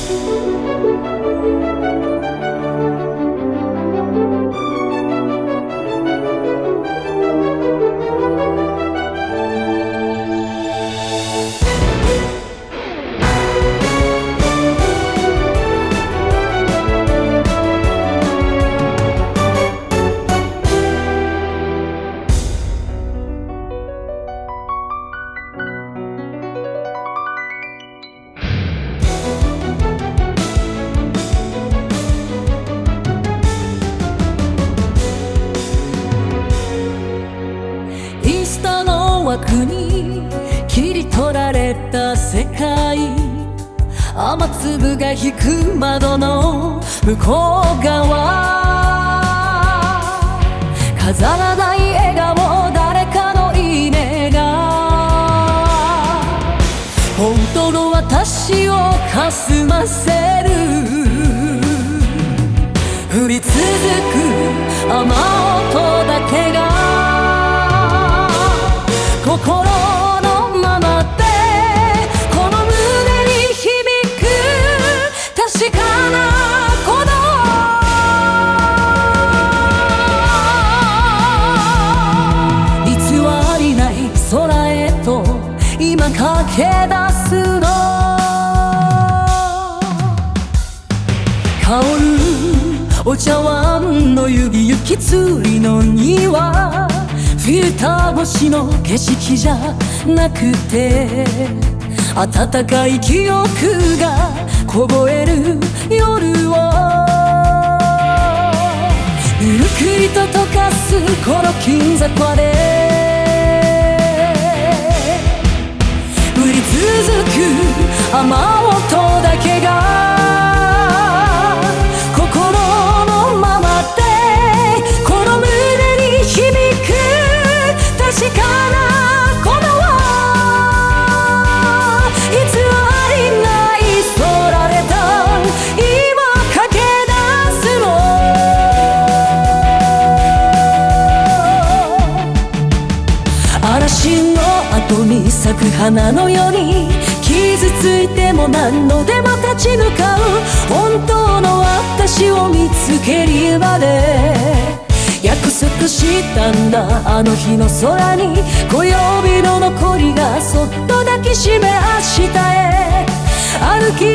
枠に切り取られた世界、雨粒が引く窓の向こう側、飾らない笑顔、誰かのいいねが本当の私をかすませる。降り続く雨音だけが心のままでこの胸に響く確かな鼓動、偽りない空へと今駆け出すの。香るお茶碗の指行き釣りの庭、フィルター越しの景色じゃなくて温かい記憶が凍える夜をゆっくりと溶かすこの金坂で降り続く雨音だけが心のままでこの胸に響く確かな鼓動、偽りない空でと今駆け出すの。嵐の後に咲く花のように傷ついても何度でも立ち向かう本当の私を見つけるまで約束したんだ。あの日の空に小指の残りがそっと抱きしめ明日へ歩き